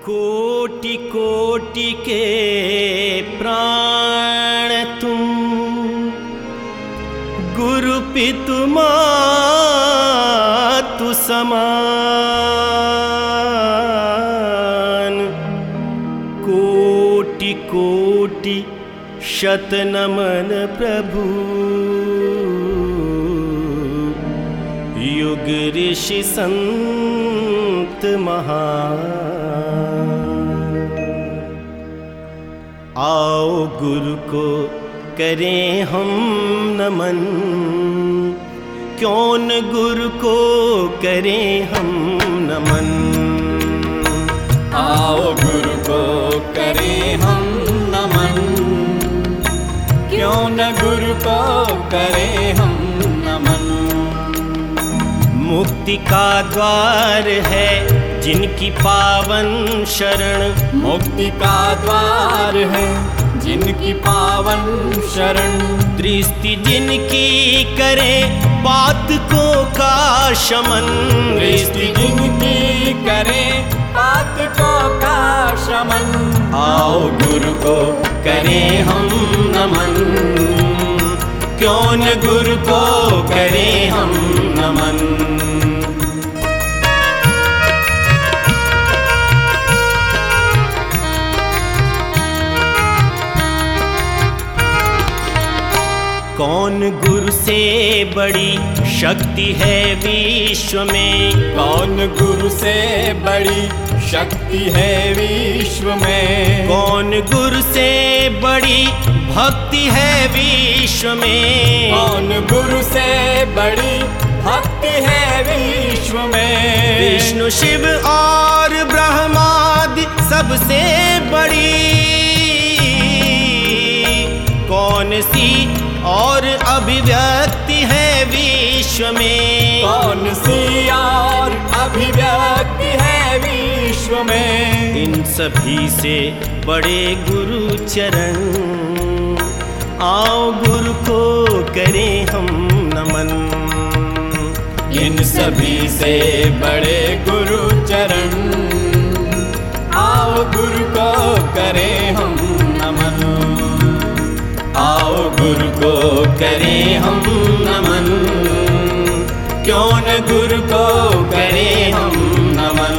कोटि कोटि के प्राण तुम, गुरु पितु मातु समान। कोटि कोटि शत नमन प्रभु, युग ऋषि संत महान। आओ गुरु को करें हम नमन, क्यों न गुरु को करें हम नमन। आओ गुरु को करें हम नमन, क्यों न गुरु को करें हम नमन। मुक्ति का द्वार है जिनकी पावन शरण, मुक्ति का द्वार है जिनकी पावन शरण। दृष्टि जिनकी करे बात को का शमन, दृष्टि जिनकी करे बात को का शमन। आओ गुरु को करें हम नमन, क्यों न गुरु को करें हम नमन। कौन गुरु से बड़ी शक्ति है विश्व में, कौन गुरु से बड़ी शक्ति है विश्व में। कौन गुरु से बड़ी भक्ति है विश्व में, कौन गुरु से बड़ी भक्ति है विश्व में। विष्णु शिव और ब्रह्मादि सबसे बड़ी कौन सी और अभिव्यक्ति है विश्व में। कौन सी और अभिव्यक्ति है विश्व में। इन सभी से बड़े गुरु चरण, आओ गुरु को करें हम नमन। इन सभी से बड़े गुरु चरण, आओ गुरु को करें हम नमन। आओ गुरु को करें हम नमन, क्यों न गुरु को करें हम नमन।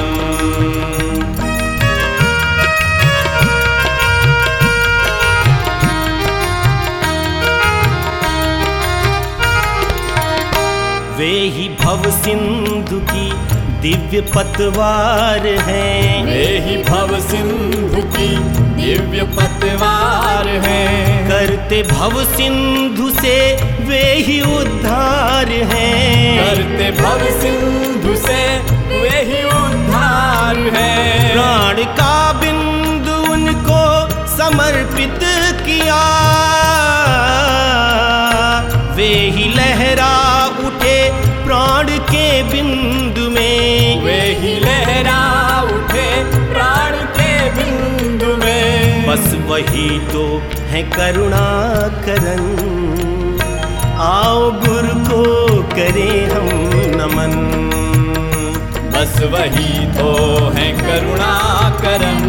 वे ही भव सिंधु की दिव्य पतवार हैं, वे ही भव सिंधु की दिव्य पतवार हैं। करते भव सिंधु से वे ही उद्धार हैं, करते भव सिंधु से वे ही उद्धार हैं। प्राण का बिंदु उनको समर्पित किया, वे ही लहरा उठे प्राण के बिंदु में। वे ही लहरा उठे प्राण के बिंदु में। बस वही तो है करुणा करन, आओ गुरु को करें हम नमन। बस वही तो है करुणा करन,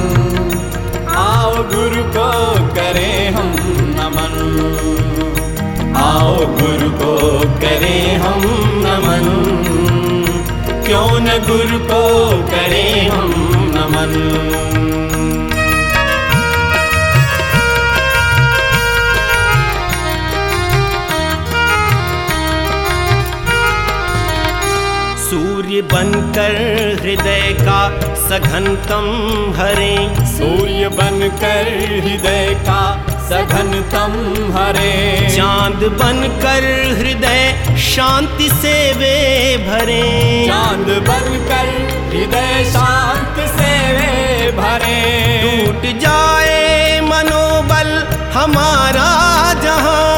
आओ गुरु को करें हम नमन। आओ गुरु को करें हम नमन, क्यों न गुरु को करें हम नमन। सूर्य बनकर हृदय का सघनतम हरें, सूर्य बनकर हृदय का सघनतम हरें। चांद बनकर हृदय शांति से वे भरें, चांद बनकर हृदय शांति से वे भरें। टूट जाए मनोबल हमारा जहां,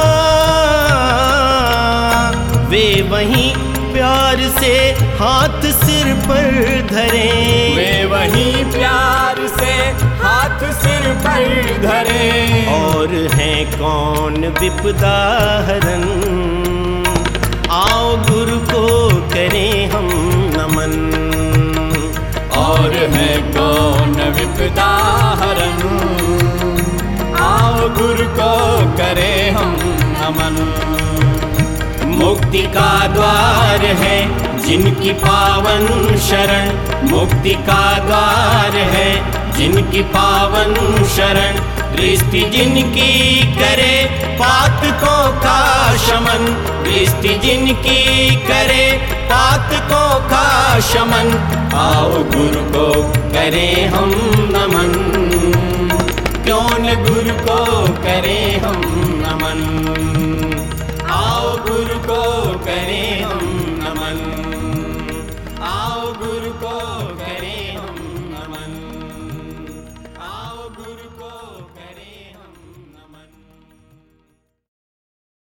वे वहीं प्यार से हाथ सिर पर धरें। वे वहीं प्यार से हाथ सिर पर धरें। और हैं कौन विपदा हरन, आओ गुरु को करें हम नमन। और है कौन विपदा हरण। आओ गुरु को करें हम नमन। मुक्ति का द्वार है जिनकी पावन शरण, मुक्ति का द्वार है जिनकी पावन शरण। दृष्टि जिनकी करे पातकों का शमन, दृष्टि जिनकी करे पातकों का शमन। आओ गुरु को करें हम नमन, क्यों न गुरु को करें हम नमन।